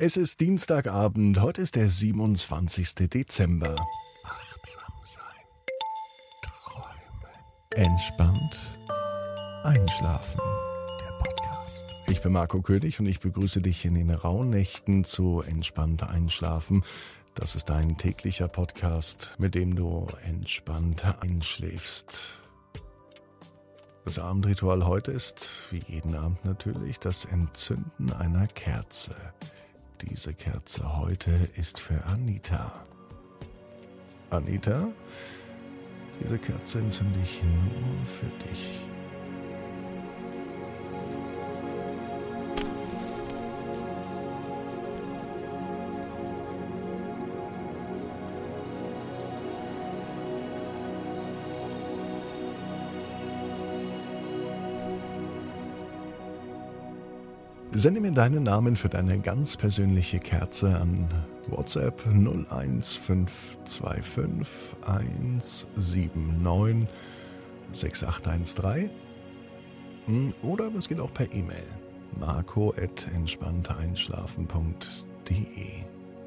Es ist Dienstagabend, heute ist der 27. Dezember. Achtsam sein, träumen, entspannt einschlafen. Der Podcast. Ich bin Marco König und ich begrüße dich in den Rauhnächten zu Entspannt einschlafen. Das ist dein täglicher Podcast, mit dem du entspannt einschläfst. Das Abendritual heute ist, wie jeden Abend natürlich, das Entzünden einer Kerze. Diese Kerze heute ist für Anita. Anita, diese Kerze entzünde ich nur für dich. Sende mir deinen Namen für deine ganz persönliche Kerze an WhatsApp 01525 179 6813 oder es geht auch per E-Mail marco@entspannteinschlafen.de.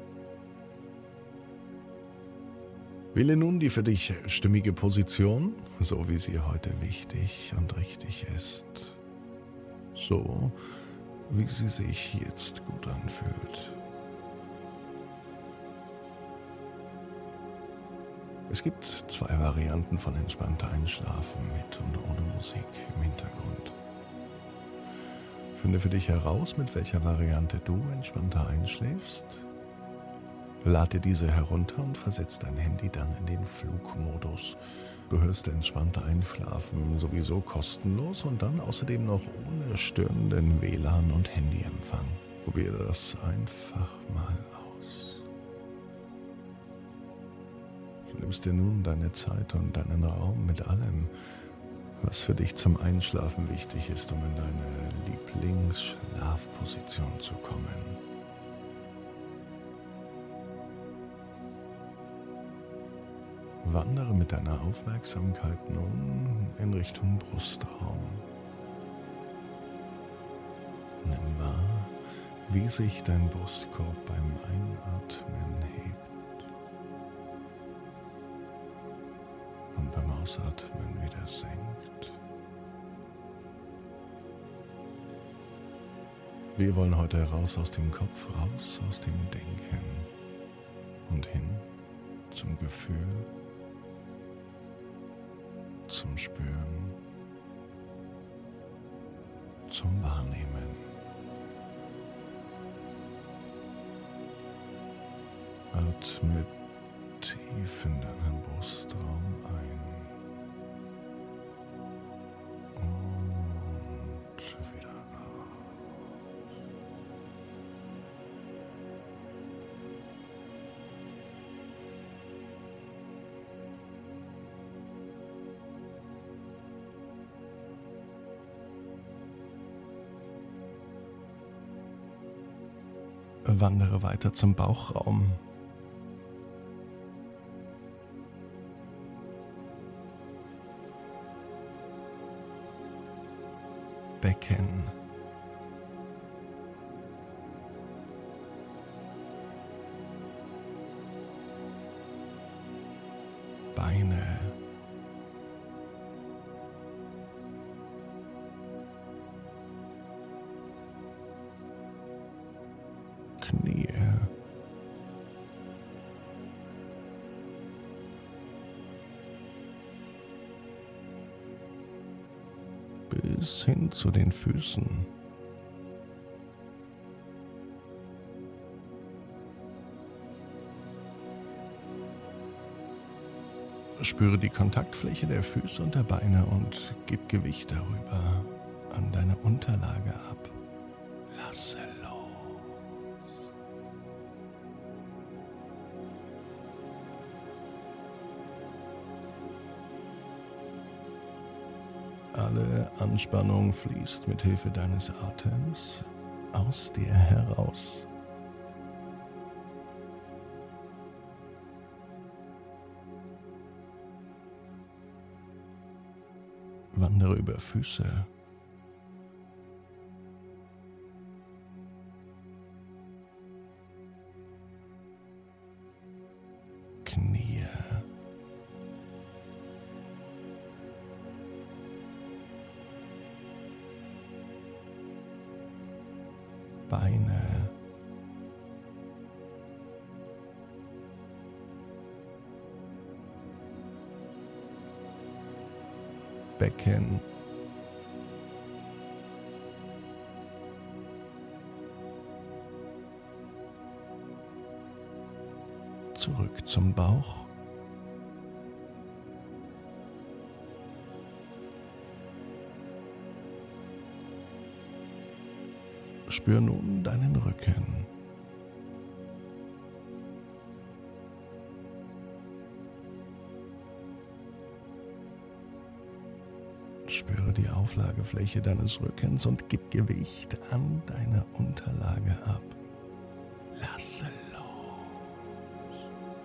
Wähle nun die für dich stimmige Position, so wie sie heute wichtig und richtig ist. So wie sie sich jetzt gut anfühlt. Es gibt zwei Varianten von entspannter Einschlafen mit und ohne Musik im Hintergrund. Finde für dich heraus, mit welcher Variante du entspannter einschläfst. Lade diese herunter und versetz dein Handy dann in den Flugmodus. Du hörst entspannter Einschlafen sowieso kostenlos und dann außerdem noch ohne störenden WLAN und Handyempfang. Probiere das einfach mal aus. Du nimmst dir nun deine Zeit und deinen Raum mit allem, was für dich zum Einschlafen wichtig ist, um in deine Lieblingsschlafposition zu kommen. Wandere mit deiner Aufmerksamkeit nun in Richtung Brustraum. Nimm wahr, wie sich dein Brustkorb beim Einatmen hebt und beim Ausatmen wieder senkt. Wir wollen heute raus aus dem Kopf, raus aus dem Denken und hin zum Gefühl, zum Spüren, zum Wahrnehmen. Atme tief in deinen Brustraum ein und wieder aus. Wandere weiter zum Bauchraum. Becken. Beine. Knie. Bis hin zu den Füßen. Spüre die Kontaktfläche der Füße und der Beine und gib Gewicht darüber an deine Unterlage ab. Lasse los. Alle Anspannung fließt mit Hilfe deines Atems aus dir heraus. Wandere über Füße, Beine, Becken, zurück zum Bauch, spür nun deinen Rücken. Spüre die Auflagefläche deines Rückens und gib Gewicht an deine Unterlage ab. Lasse los.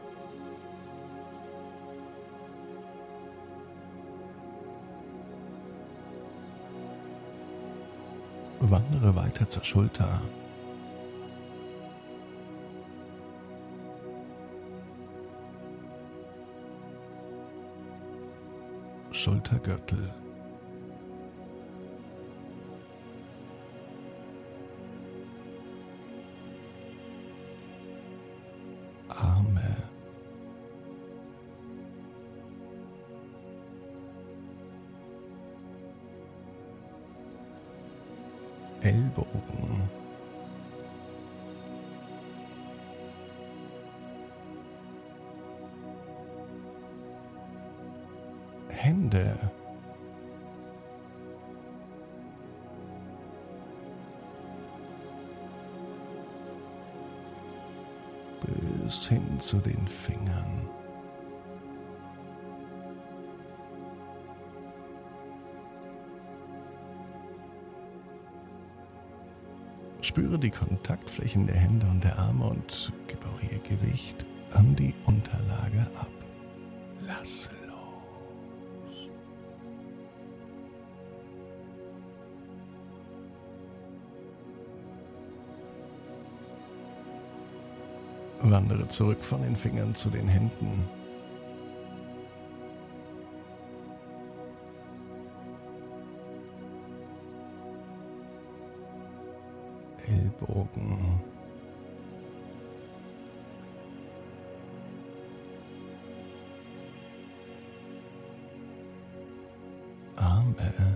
Wandere weiter zur Schulter. Schultergürtel. Arme. Ellbogen. Hände. Bis hin zu den Fingern. Spüre die Kontaktflächen der Hände und der Arme und gib auch ihr Gewicht an die Unterlage ab. Lass los. Wandere zurück von den Fingern zu den Händen. Ellbogen. Arme.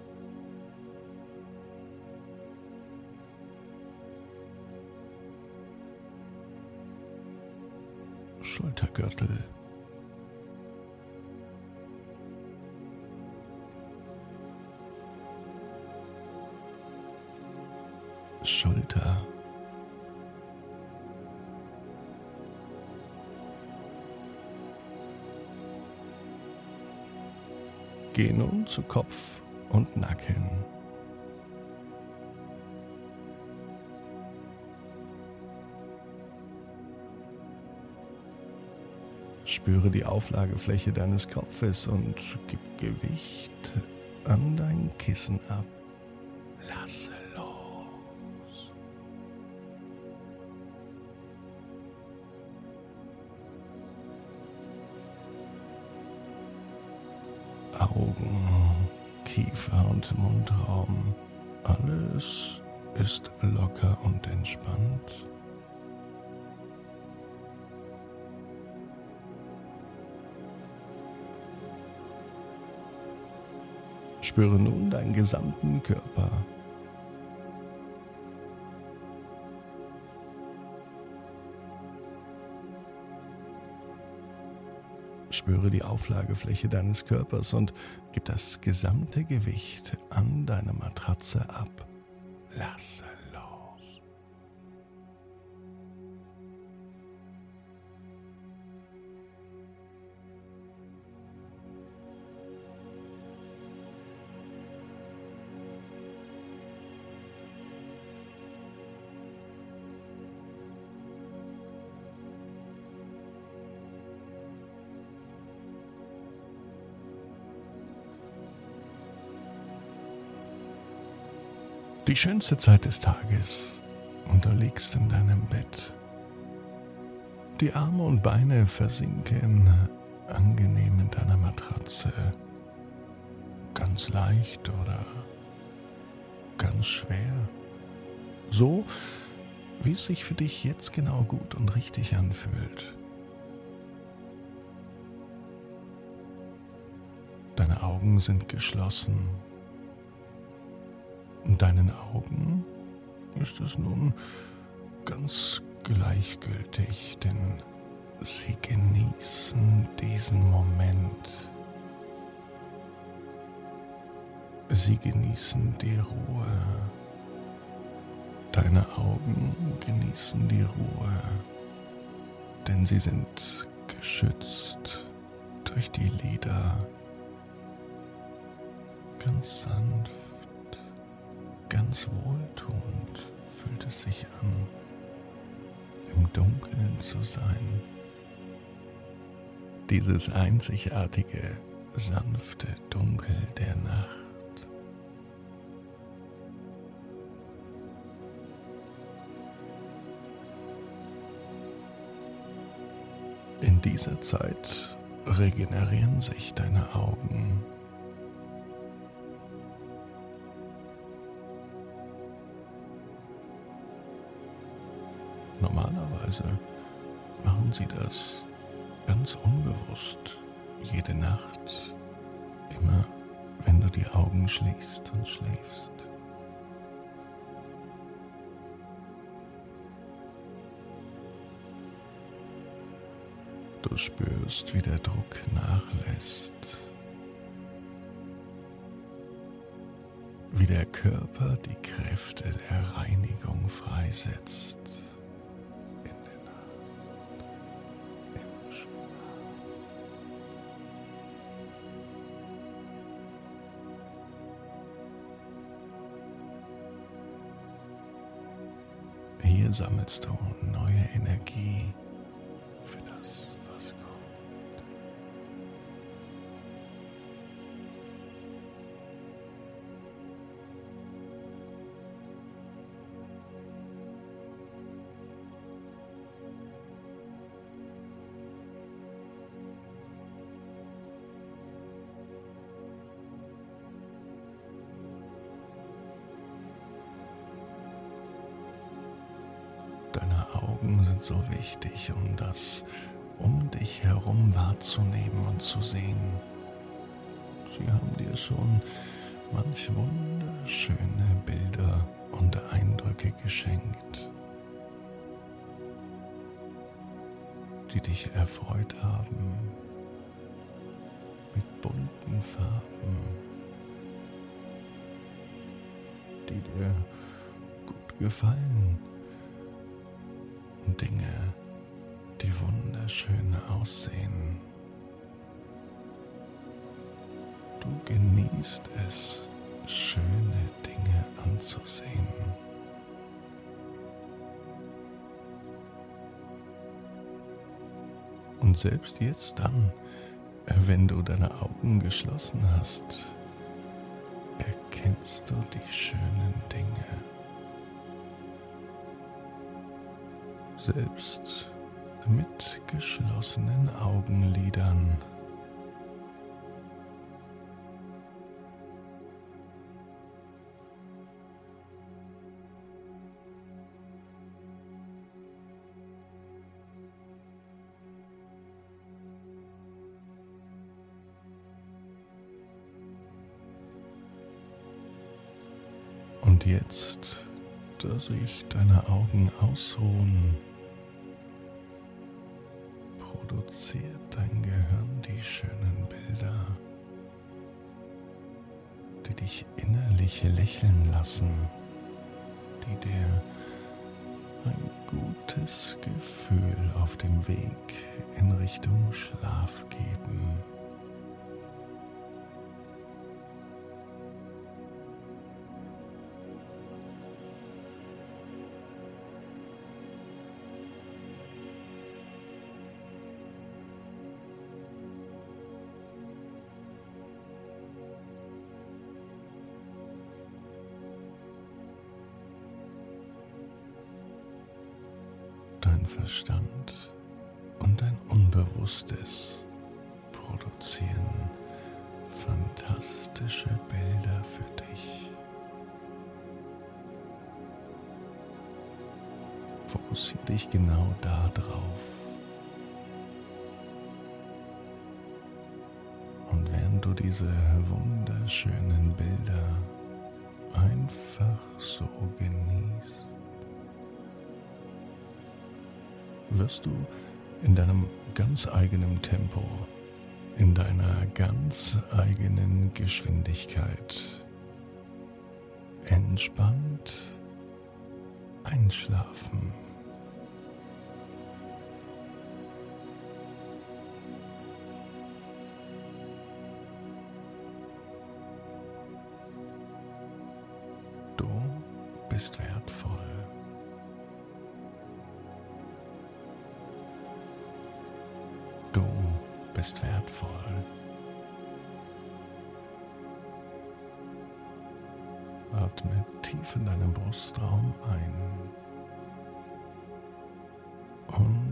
Schultergürtel. Schulter. Geh nun zu Kopf und Nacken. Spüre die Auflagefläche deines Kopfes und gib Gewicht an dein Kissen ab. Lasse los. Augen, Kiefer und Mundraum. Alles ist locker und entspannt. Spüre nun deinen gesamten Körper. Spüre die Auflagefläche deines Körpers und gib das gesamte Gewicht an deine Matratze ab. Lasse los. Die schönste Zeit des Tages und du liegst in deinem Bett. Die Arme und Beine versinken angenehm in deiner Matratze, ganz leicht oder ganz schwer, So, wie es sich für dich jetzt genau gut und richtig anfühlt. Deine Augen sind geschlossen. Und deinen Augen ist es nun ganz gleichgültig, denn sie genießen diesen Moment. Sie genießen die Ruhe. Deine Augen genießen die Ruhe, denn sie sind geschützt durch die Lider. Ganz sanft, ganz wohltuend fühlt es sich an, im Dunkeln zu sein. Dieses einzigartige, sanfte Dunkel der Nacht. In dieser Zeit regenerieren sich deine Augen. Normalerweise machen sie das ganz unbewusst, jede Nacht, immer wenn du die Augen schließt und schläfst. Du spürst, wie der Druck nachlässt, wie der Körper die Kräfte der Reinigung freisetzt. In der Nacht, im Schlaf. Hier sammelst du neue Energie für das, was kommt. Deine Augen sind so wichtig, um das um dich herum wahrzunehmen und zu sehen. Sie haben dir schon manch wunderschöne Bilder und Eindrücke geschenkt, die dich erfreut haben mit bunten Farben, die dir gut gefallen. Dinge, die wunderschön aussehen. Du genießt es, schöne Dinge anzusehen. Und selbst jetzt dann, wenn du deine Augen geschlossen hast, erkennst du die schönen Dinge. Selbst mit geschlossenen Augenlidern. Und jetzt, da sich deine Augen ausruhen, produziert dein Gehirn die schönen Bilder, die dich innerlich lächeln lassen, die dir ein gutes Gefühl auf dem Weg in Richtung Schlaf geben. Dein Verstand und dein Unbewusstes produzieren fantastische Bilder für dich. Fokussiere dich genau da drauf. Und während du diese wunderschönen Bilder einfach so genießt, wirst du in deinem ganz eigenen Tempo, in deiner ganz eigenen Geschwindigkeit entspannt einschlafen. Du bist wertvoll. Du bist wertvoll. Atme tief in deinen Brustraum ein und